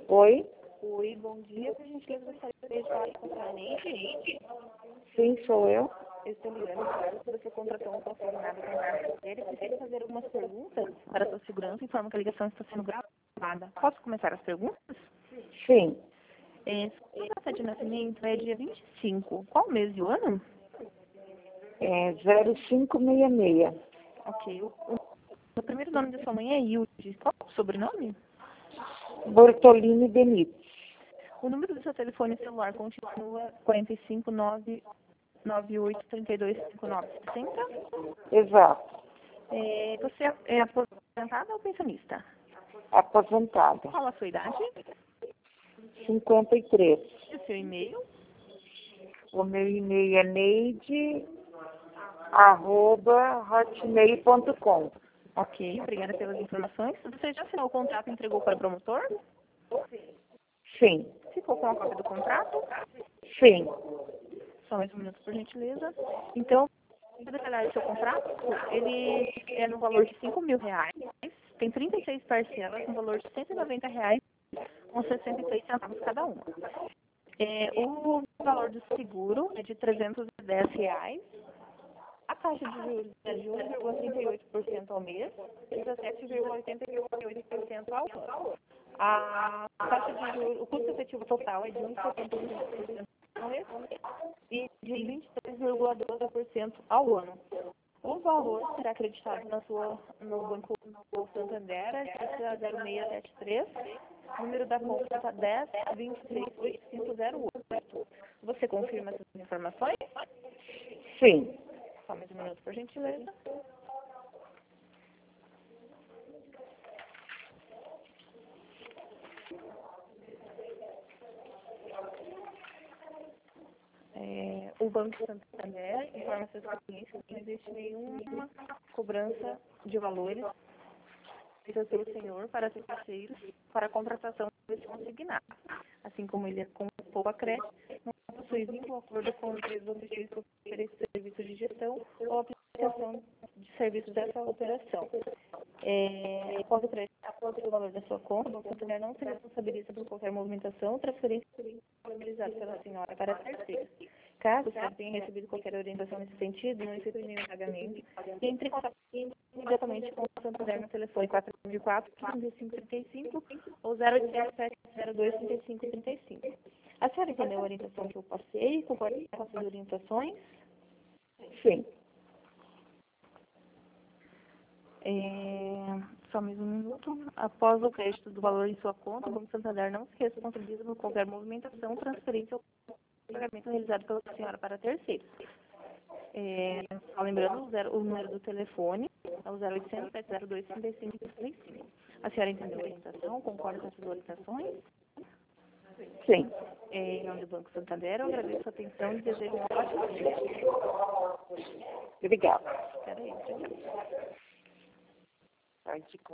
Oi? Oi, bom dia. Por gentileza, gostaria de falar com a senhora Neide. Sim, sou eu. Eu estou ligando para se você contratou um consignado com a série. Preciso fazer algumas perguntas para a sua segurança. Informo que a ligação está sendo gravada. Posso começar as perguntas? Sim. Sua data de nascimento é dia 25. Qual o mês e o ano? É 0566. Ok. O primeiro nome da sua mãe é Hilde. Qual o sobrenome? Bortolini Benítez. O número do seu telefone celular continua 45998325960? Exato. Você é aposentada ou pensionista? Aposentada. Qual a sua idade? 53. E o seu e-mail? O meu e-mail é neide@hotmail.com. Ok, obrigada pelas informações. Você já assinou o contrato e entregou para o promotor? Sim. Ficou com a cópia do contrato? Sim. Só mais um minuto, por gentileza. Então, para detalhar o seu contrato, ele é no valor de R$ 5.000. Tem 36 parcelas no valor de R$ 190 com 66 centavos cada uma. O valor do seguro é de R$ 310. A taxa de juros é de 1,38% ao mês e 17,88% ao ano. A taxa de juros, o custo efetivo total é de 1,75% ao mês e de 23,12% ao ano. O valor será acreditado no Banco Santander, agência 0673, número da conta 10268508. Você confirma essas informações? Sim. Só mais um minuto, por gentileza. O Banco Santander informa seus clientes que não existe nenhuma cobrança de valores feita pelo senhor para terceiros para a contratação desse consignado. Assim como ele é com pouco crédito, não possui vínculo ou acordo com empresas objetivas que oferecem serviços de gestão ou aplicação de serviços dessa operação. Após o crédito, após o valor da sua conta, o Banco Santander não se responsabiliza por qualquer movimentação ou transferência realizada pela senhora para terceiros. Caso você tenha recebido qualquer orientação nesse sentido, não efetue nenhum pagamento e entre em contato imediatamente com o Santander no telefone 494-3535 ou 0800-702-3535. A senhora entendeu a orientação que eu passei? Concorda com essas orientações? Sim. Só mais um minuto. Após o crédito do valor em sua conta, o Banco Santander não se responsabiliza por qualquer movimentação, transferência ou pagamento realizado pela senhora para terceiros. Só lembrando, o número do telefone é o 0800 702 3535. A senhora entendeu a orientação? Concorda com essas orientações? Sim. Em nome do Banco Santander, eu agradeço a atenção e desejo um ótimo dia. Obrigada. Espera aí, tchau, tchau.